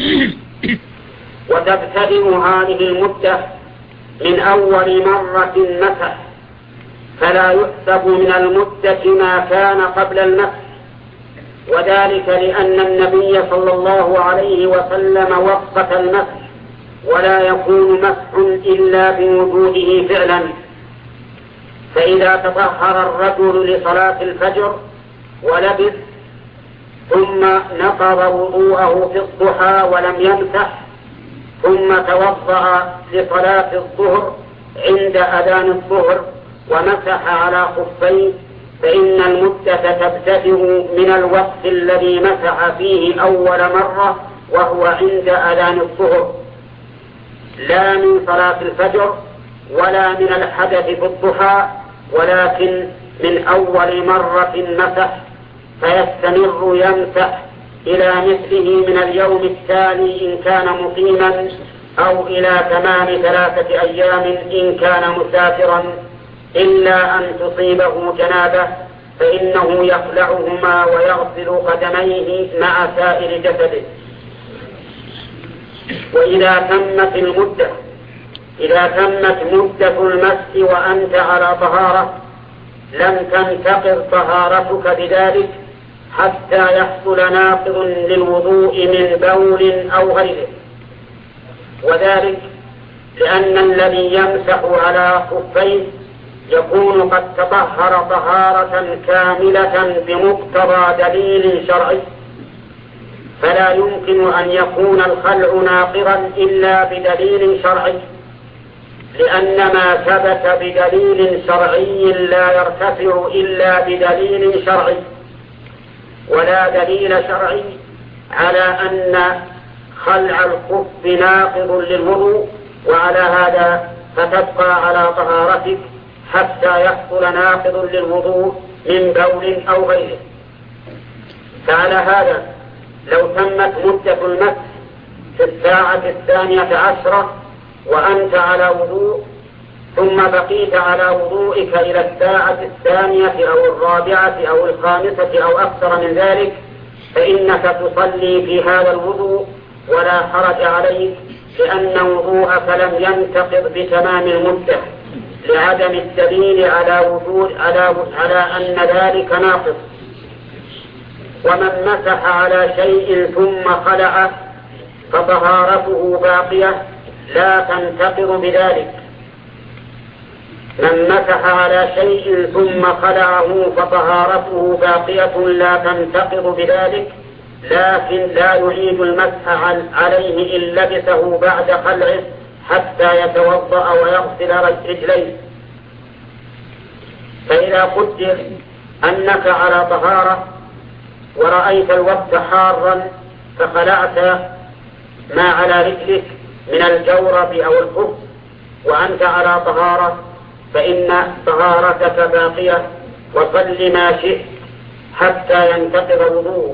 Speaker 2: وتبتدئ هذه المدة من أول مرة مسح، فلا يحسب من المدة ما كان قبل المسح، وذلك لأن النبي صلى الله عليه وسلم وقت المسح، ولا يكون مسح إلا بوجوده فعلا. فإذا تطهر الرجل لصلاة الفجر ولبس ثم نقض وضوءه في الضحى ولم يمسح، ثم توضأ لصلاة الظهر عند أذان الظهر ومسح على خفيه، فإن المدة تبتدئ من الوقت الذي مسح فيه أول مرة وهو عند أذان الظهر، لا من صلاة الفجر ولا من الحدث في الضحى، ولكن من أول مرة مسح، فيستمر يمسح إلى مثله من اليوم التالي إن كان مقيما، أو إلى تمام ثلاثة أيام إن كان مسافرا، إلا أن تصيبه جنابة فإنه يخلعهما ويغسل قدميه مع سائر جسده. وإذا تمت المدة إذا تمت مدة المسح وأنت على طهارة لم تنتقض طهارتك بذلك حتى يحصل ناقض للوضوء من بول أو غيره، وذلك لأن الذي يمسح على خفيه يكون قد تطهر طهارة كاملة بمقتضى دليل شرعي، فلا يمكن أن يكون الخلع ناقضا إلا بدليل شرعي، لأن ما ثبت بدليل شرعي لا يرتفع إلا بدليل شرعي، ولا دليل شرعي على أن خلع الخف ناقض للوضوء، وعلى هذا فتبقى على طهارتك حتى يحصل ناقض للوضوء من بول أو غيره. فعلى هذا لو تمت مدة المسح في الساعة الثانية عشرة وأنت على وضوء، ثم بقيت على وضوئك إلى الساعة الثانية أو الرابعة أو الخامسة أو أكثر من ذلك، فإنك تصلي في هذا الوضوء ولا حرج عليك، لأن وضوءك لم ينتقض بتمام المدة لعدم الدليل على وجود على على أن ذلك ناقص. ومن مسح على شيء ثم خلعه فطهارته باقية لا تنتقض بذلك. من مسح على شيء ثم خلعه فطهارته باقية لا تنتقض بذلك، لكن لا يعيد المسح عليه إن لبسه بعد خلعه حتى يتوضأ ويغسل رجليه. فإذا قدر أنك على طهارة ورأيت الوقت حارا فخلعت ما على رجلك من الجورب أو الخف وأنت على طهارة، فإن طهارتك باقية، وصل ما شئت حتى ينتقض وضوءك.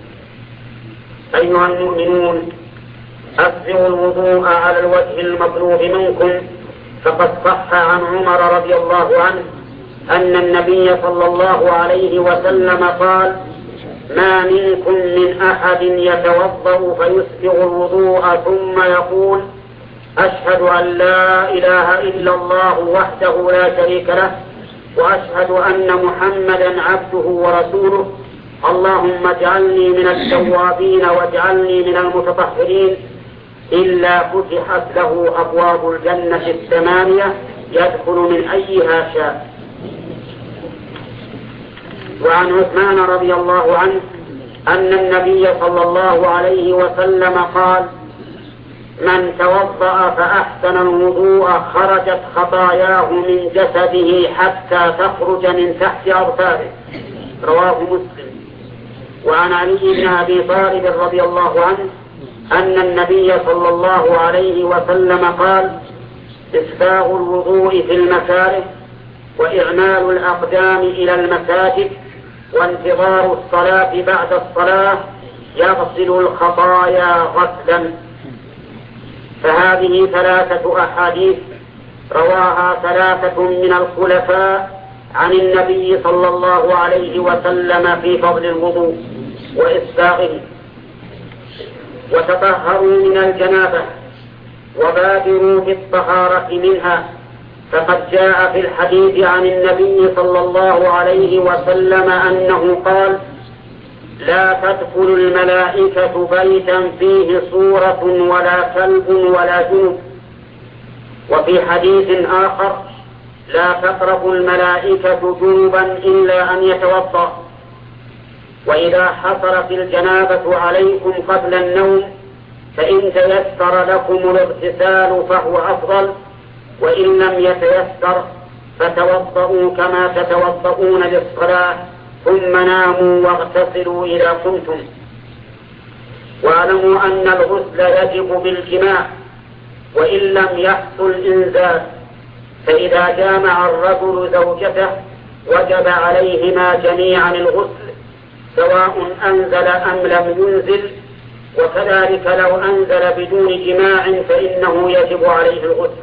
Speaker 2: أيها المؤمنون، أسبغوا الوضوء على الوجه المطلوب منكم، فقد صح عن عمر رضي الله عنه أن النبي صلى الله عليه وسلم قال: ما منكم من أحد يتوضأ فيسبغ الوضوء ثم يقول: أشهد أن لا إله إلا الله وحده لا شريك له، وأشهد أن محمدا عبده ورسوله، اللهم اجعلني من التوابين واجعلني من المتطهرين، إلا فتحت له أبواب الجنة الثمانية يدخل من أيها شاء. وعن عثمان رضي الله عنه أن النبي صلى الله عليه وسلم قال: من توضأ فأحسن الوضوء خرجت خطاياه من جسده حتى تخرج من تحت أظفاره، رواه مسلم. وعن علي بن أبي طالب رضي الله عنه أن النبي صلى الله عليه وسلم قال: إسباغ الوضوء في المكاره، وإعمال الأقدام إلى المساجد، وانتظار الصلاة بعد الصلاة يغسل الخطايا غسلا. فهذه ثلاثة أحاديث رواها ثلاثة من الخلفاء عن النبي صلى الله عليه وسلم في فضل الوضوء وإسباغه. وتطهروا من الجنابة وبادروا بالطهارة منها، فقد جاء في الحديث عن النبي صلى الله عليه وسلم أنه قال: لا تدخل الملائكة بيتا فيه صورة ولا كلب ولا جنب. وفي حديث آخر: لا تقرب الملائكة جنبا إلا أن يتوضأ. وإذا حصلت الجنابة عليكم قبل النوم فإن تيسر لكم الاغتسال فهو أفضل، وإن لم يتيسر فتوضؤوا كما تتوضؤون للصلاة، ثم ناموا واغتسلوا إذا قمتم. واعلموا أن الغسل يجب بالجماع وإن لم يحصل إنزال، فإذا جامع الرجل زوجته وجب عليهما جميعا الغسل سواء أنزل أم لم ينزل، وكذلك لو أنزل بدون جماع فإنه يجب عليه الغسل.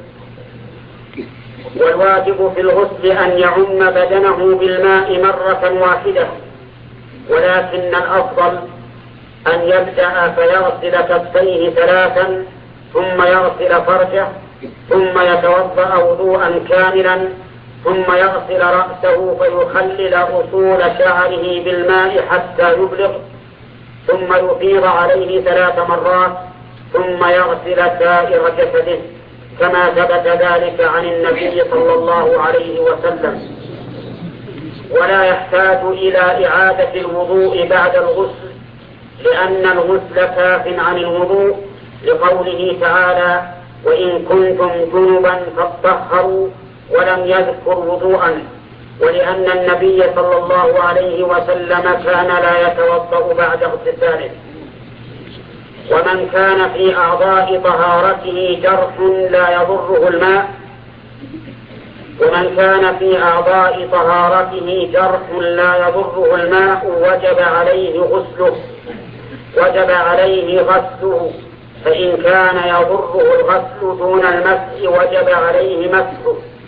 Speaker 2: والواجب في الغسل أن يعم بدنه بالماء مرة واحدة، ولكن الأفضل أن يبدأ فيغسل كفيه ثلاثا ثم يغسل فرجه ثم يتوضأ وضوءا كاملا ثم يغسل رأسه فيخلل أصول شعره بالماء حتى يبلغ، ثم يفيض عليه ثلاث مرات ثم يغسل سائر جسده، كما ثبت ذلك عن النبي صلى الله عليه وسلم. ولا يحتاج إلى إعادة الوضوء بعد الغسل، لأن الغسل كاف عن الوضوء، لقوله تعالى: وإن كنتم جنبا فاطهروا، ولم يذكر وضوءا، ولأن النبي صلى الله عليه وسلم كان لا يتوضأ بعد اغتساله. ومن كان في أعضاء طهارته جرح لا يضره الماء ومن كان في أعضاء طهارته جرح لا يضره الماء وجب عليه غسله وجب عليه غسله، فإن كان يضره الغسل دون المسح وجب عليه مسحه،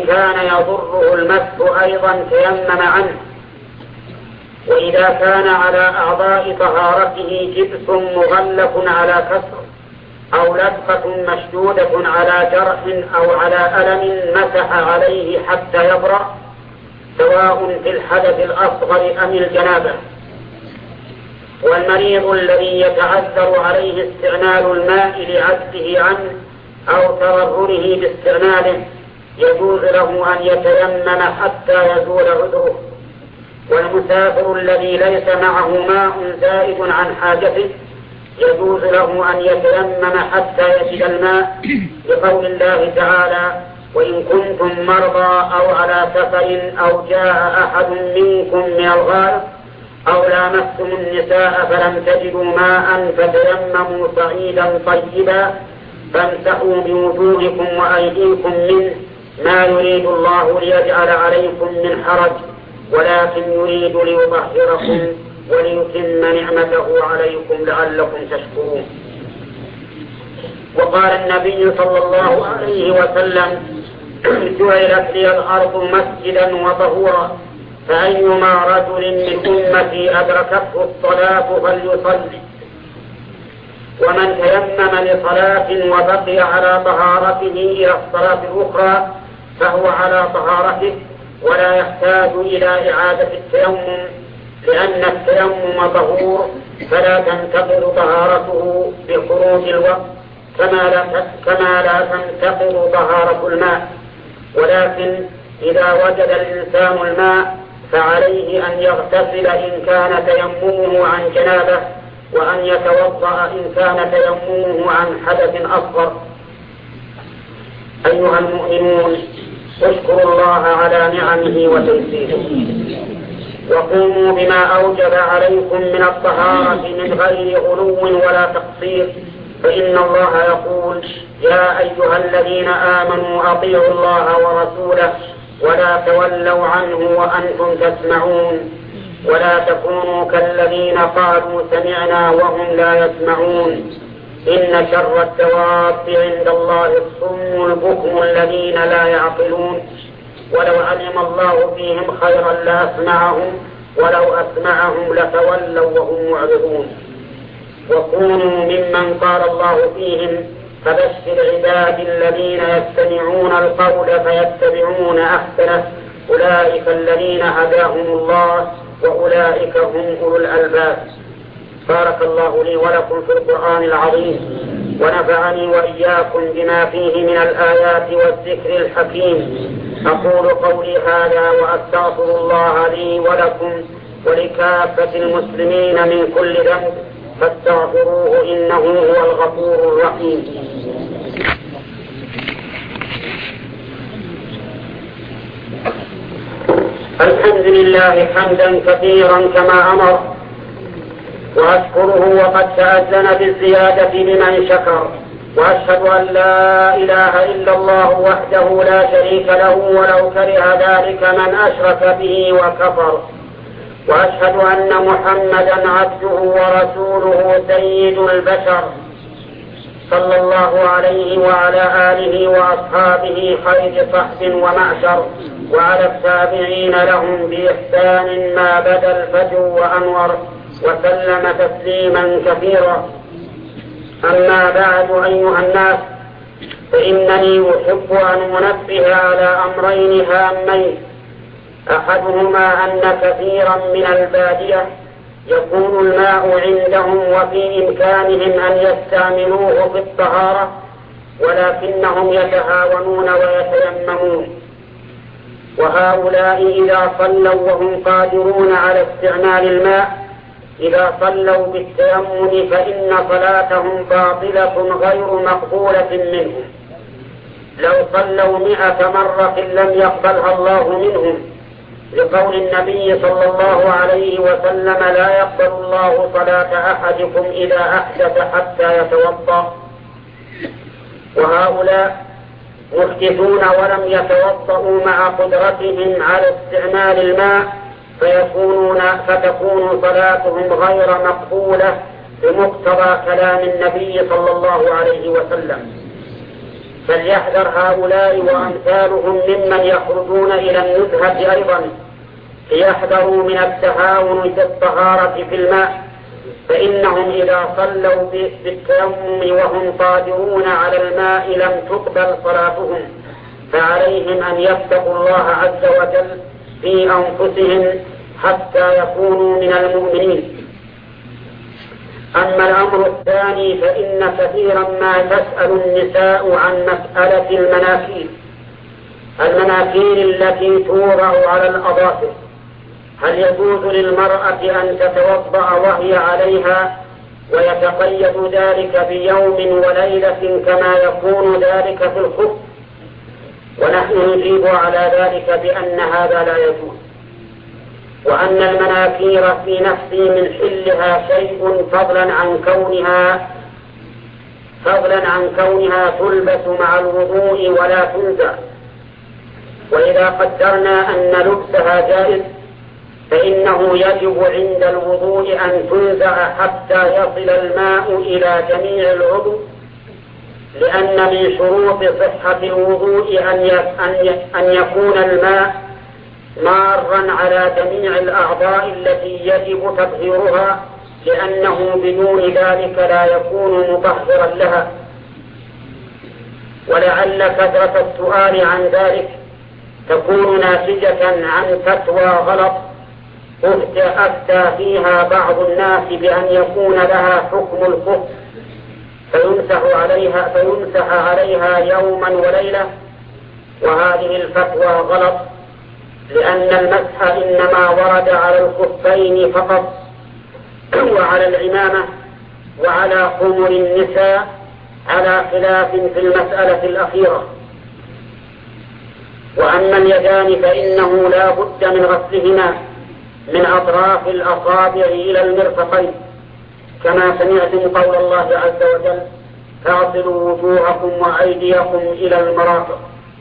Speaker 2: وإن كان يضره المسح أيضا تيمم عنه. وإذا كان على أعضاء طهارته جبس مغلف على كسر أو لدغة مشدودة على جرح أو على ألم مسح عليه حتى يبرأ، سواء في الحدث الأصغر أم الجنابة. والمريض الذي يتعذر عليه استعمال الماء لعجزه عنه أو تضرره باستعماله يجوز له أن يتيمم حتى يزول عذره. والمسافر الذي ليس معه ماء زائد عن حاجته يجوز له أن يتيمم حتى يجد الماء، لقول الله تعالى: وإن كنتم مرضى أو على سفر أو جاء أحد منكم من الغائط أو لامستم النساء فلم تجدوا ماء فتيمموا صعيدا طيبا فامسحوا بوجوهكم وأيديكم منه، ما يريد الله ليجعل عليكم من حرج ولكن يريد ليطهركم وليتم نعمته عليكم لعلكم تشكرون. وقال النبي صلى الله عليه وسلم: جعلت لي الأرض مسجدا وطهورا، فأيما رجل من أمتي أدركته الصلاة فليصلي. ومن تيمم لصلاة وبقي على طهارته إلى الصلاة الأخرى فهو على طهارته ولا يحتاج إلى إعادة التيمم، لأن التيمم طهور فلا تنتقل طهارته بخروج الوقت كما لا كما لا تنتقل طهارة الماء. ولكن إذا وجد الإنسان الماء فعليه أن يغتسل إن كان تيممه عن جنابة، وأن يتوضأ إن كان تيممه عن حدث أصغر. أيها المؤمنون، اشكروا الله على نعمه وتيسيره، وقوموا بما أوجب عليكم من الطهارة من غير غلو ولا تقصير، فإن الله يقول: يا أيها الذين آمنوا أطيعوا الله ورسوله ولا تولوا عنه وأنتم تسمعون، ولا تكونوا كالذين قالوا سمعنا وهم لا يسمعون. إن شر الدواب عند الله الصم البكم الذين لا يعقلون، ولو علم الله فيهم خيرا لأسمعهم ولو أسمعهم لتولوا وهم معرضون. وكونوا ممن قال الله فيهم: فبشر عبادي الذين يستمعون القول فيتبعون أحسنه، أولئك الذين هداهم الله وأولئك هم أولو الألباب. بارك الله لي ولكم في القرآن العظيم، ونفعني وإياكم بما فيه من الآيات والذكر الحكيم. أقول قولي هذا وأستغفر الله لي ولكم ولكافة المسلمين من كل ذنب، فاستغفروه إنه هو الغفور الرحيم. الحمد لله حمدا كثيرا كما أمر، وأشكره وقد تأذن بالزيادة لمن شكر، وأشهد أن لا إله إلا الله وحده لا شريك له ولو كره ذلك من أشرك به وكفر، وأشهد أن محمدا عبده ورسوله سيد البشر صلى الله عليه وعلى آله وأصحابه خير صحب ومعشر، وعلى التابعين لهم بإحسان ما بدا الفجر وأنور، وسلم تسليما كثيرا. أما بعد، أيها الناس، فإنني أحب أن أنبه على أمرين هامين. أحدهما أن كثيرا من البادية يكون الماء عندهم وفي إمكانهم أن يستعملوه في الطهارة، ولكنهم يتهاونون ويتيممون، وهؤلاء إذا صلوا وهم قادرون على استعمال الماء، إذا صلوا بالتيمم فإن صلاتهم باطلة غير مقبولة منهم. لو صلوا مئة مرة لم يقبلها الله منهم، لقول النبي صلى الله عليه وسلم: لا يقبل الله صلاة أحدكم إذا أحدث حتى يتوضأ. وهؤلاء محدثون ولم يتوضأوا مع قدرتهم على استعمال الماء، فيكونون فتكون صلاتهم غير مقبولة بمقتضى كلام النبي صلى الله عليه وسلم. فليحذر هؤلاء وأمثالهم ممن يخرجون إلى النزهة أيضا ليحذروا من التهاون بالطهارة في الماء، فإنهم إذا صلوا بالتيمم وهم قادرون على الماء لم تقبل صلاتهم، فعليهم أن يتقوا الله عز وجل في أنفسهم حتى يكونوا من المؤمنين. أما الأمر الثاني فإن كثيرا ما تسأل النساء عن مسألة المناكير المناكير التي توضع على الأظافر، هل يجوز للمرأة أن تتوضأ وهي عليها ويتقيد ذلك بيوم وليلة كما يكون ذلك في الخف؟ ونحن نجيب على ذلك بأن هذا لا يجوز، وأن المناكير في نفسه من حلها شيء فضلا عن كونها فضلا عن كونها تلبس مع الوضوء ولا تنزع. وإذا قدرنا أن لبسها جائز فإنه يجب عند الوضوء أن تنزع حتى يصل الماء إلى جميع العضو، لأن من شروط صحة الوضوء أن يكون الماء مارا على جميع الأعضاء التي يجب تطهيرها، لأنه بدون ذلك لا يكون مطهرا لها. ولعل كثرة السؤال عن ذلك تكون ناتجة عن فتوى غلط أفتى فيها بعض الناس بأن يكون لها حكم الكفر فيمسح عليها, فيمسح عليها يوما وليلة، وهذه الفتوى غلط، لأن المسح إنما ورد على الخفين فقط وعلى العمامة وعلى خمر النساء على خلاف في المسألة الأخيرة. وأما اليدان فإنه لا بد من غسلهما من أطراف الأصابع إلى المرفقين، كما سمعتم قول الله عز وجل: فاغسلوا وجوهكم وأيديكم إلى المرافق.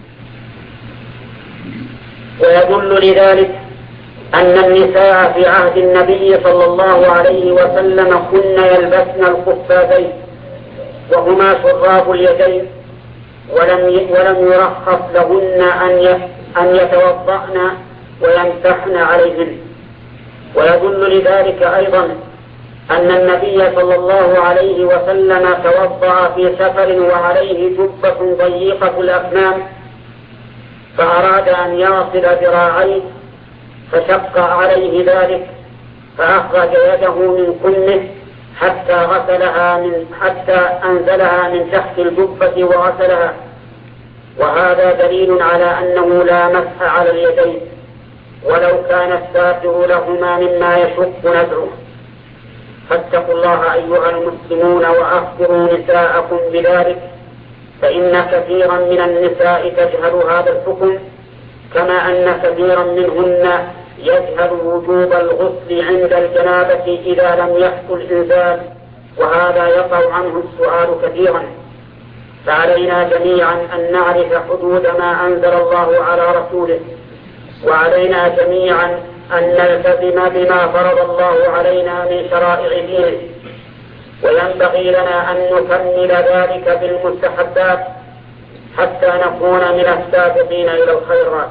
Speaker 2: ويدل لذلك أن النساء في عهد النبي صلى الله عليه وسلم كن يلبسن القفازين وهما شراب اليدين، ولم ولم يرخص لهن أن يتوضأن ويمسحن عليهن. ويدل لذلك أيضا أن النبي صلى الله عليه وسلم توضأ في سفر وعليه جبة ضيقة الأكمام، فأراد أن يغسل ذراعيه فشق عليه ذلك، فأخرج يده من كمه حتى غسلها من حتى أنزلها من تحت الجبة وغسلها، وهذا دليل على أنه لا مسح على اليدين ولو كان الساتر لهما مما يشق نزعه. فاتقوا الله أيها المسلمون وأخبروا نساءكم بذلك، فإن كثيرا من النساء تجهل هذا الحكم، كما أن كثيرا منهن يجهل وجوب الغسل عند الجنابة إذا لم يحصل إنزال، وهذا يقع عنه السؤال كثيرا. فعلينا جميعا أن نعرف حدود ما أنزل الله على رسوله، وعلينا جميعا أن نلتزم بما فرض الله علينا من شرائع دينه، وينبغي لنا أن نكمل ذلك بالمستحبات حتى نكون من السابقين إلى الخيرات.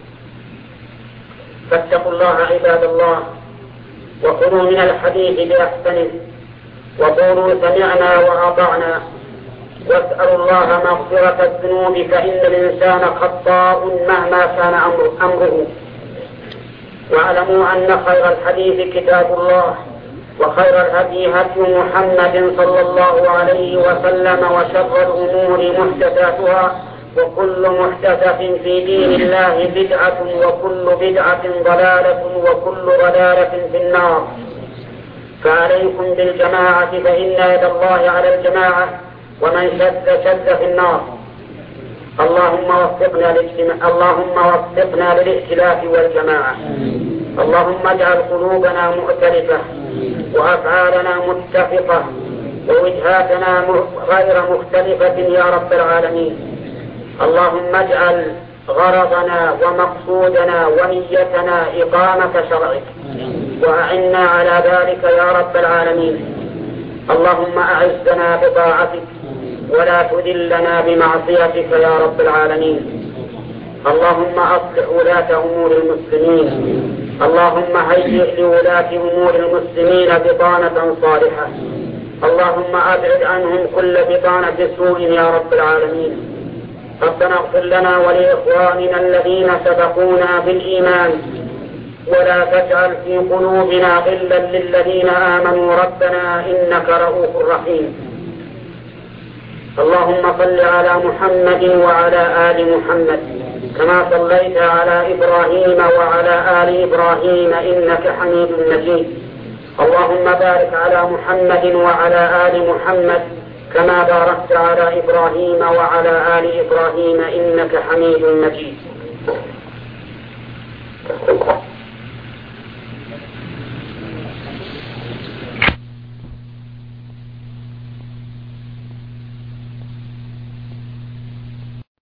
Speaker 2: فاتقوا الله عباد الله، وخذوا من الحديث بأحسنه، وقولوا سمعنا وأطعنا، واسألوا الله مغفرة الذنوب، فإن الإنسان خطاء مهما كان أمره. واعلموا أن خير الحديث كتاب الله، وخير الهدي هدي محمد صلى الله عليه وسلم، وشر الأمور محدثاتها، وكل محدثة في دين الله بدعة، وكل بدعة ضلالة، وكل ضلالة في النار. فعليكم بالجماعة، فإن يد الله على الجماعة، ومن شد شد في النار. اللهم وفقنا للاجتماع اللهم وفقنا للائتلاف والجماعة. اللهم اجعل قلوبنا مؤتلفة، وأفعالنا متفقة، ووجهاتنا غير مختلفة يا رب العالمين. اللهم اجعل غرضنا ومقصودنا ونيتنا إقامة شرعك، وأعنا على ذلك يا رب العالمين. اللهم أعزنا بطاعتك، ولا تذلنا بمعصيتك يا رب العالمين. اللهم أصلح ولاة أمور المسلمين. اللهم هيئ لولاة أمور المسلمين بطانة صالحة. اللهم أبعد عنهم كل بطانة سوء يا رب العالمين. ربنا اغفر لنا ولإخواننا الذين سبقونا بالإيمان ولا تجعل في قلوبنا غلا للذين آمنوا ربنا إنك رؤوف رحيم. اللهم صل على محمد وعلى آل محمد كما صليت على إبراهيم وعلى آل إبراهيم إنك حميد مجيد. اللهم بارك على محمد وعلى آل محمد كما باركت على إبراهيم وعلى آل إبراهيم إنك حميد مجيد.